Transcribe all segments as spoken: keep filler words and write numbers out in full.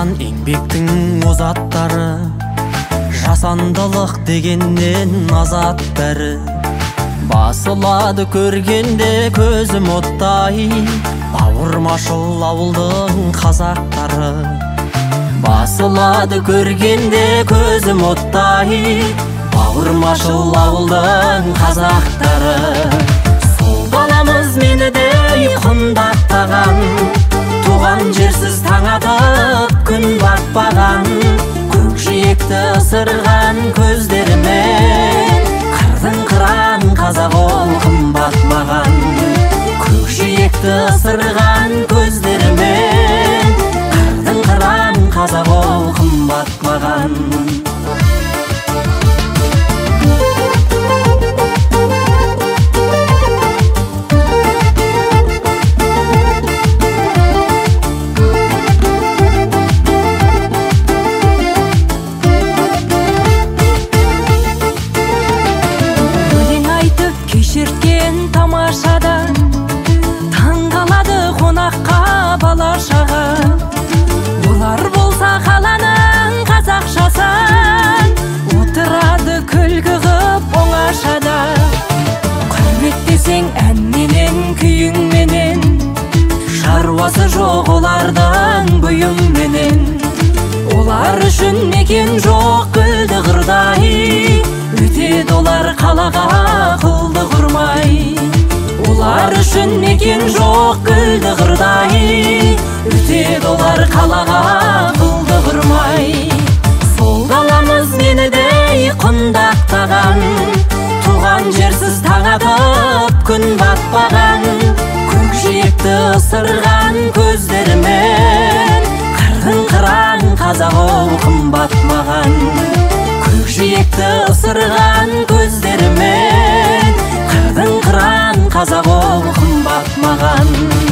Ырымдаған еңбектің озаттары, жасандылық дегеннен азат бәрі. Басылады көргенде көзім оттай, бауырмашыл ауылдың қазақтары. Басылады көргенде көзім оттай, бауырмашыл ауылдың қазақтары. Сол даламыз мені де құндақтаған, туған жерсіз таң атып күн батпаған. Көкжиекті ысырған көздерімен, қырдың қыран қазақ ол қымбат маған. Көкжиекті ысырған көздерімен, қырдың қыран қазақ ол қымбат маған. Кешірткен тамашадан таңғалады қонаққа бала-шаға. Олар болса қаланың қазақшасын, отырады күлкі қып оңашада. Құрметтесең әнменен күйіңменен, шаруасы жоқ олардың бұйымменен. Олар үшін мекен жоқ гүлді қырдай, өтеді олар қалаға қылды құрмай. Олар үшін мекен жоқ гүлді қырдай, өтеді олар қалаға қылды құрмай. Сол даламыз мені де құндақтаған, туған жерсіз таң атып күн батпаған. Көкжиекті ысырған көздерімен, қырдың қыран қазақ ол қымбат маған. Көкжиекті ысырған көздерімен, қырдың қыран қазақ ол қымбат маған.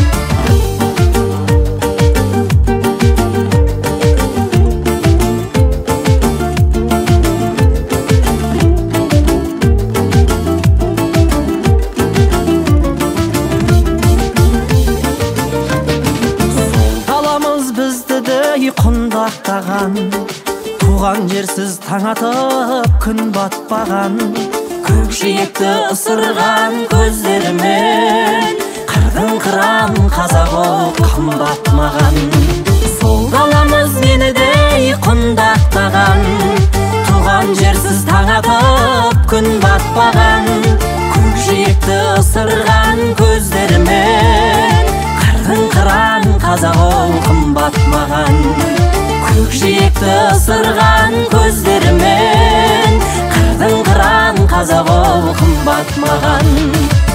Сол даламыз бізді де құндақтаған, туған жерсіз таң атып күн батпаған. Көкжиекті ысырған көздерімен, қырдың қыран қазақ ол қымбат маған. Сол даламыз мені де құндақтаған, туған жерсіз таң атып күн батпаған. Көкжиекті ысырған көздерімен, қырдың қыран қазақ ол қымбат маған. Көкжиекті ысырған көздерімен, қырдың қыран қазақ ол қымбат маған.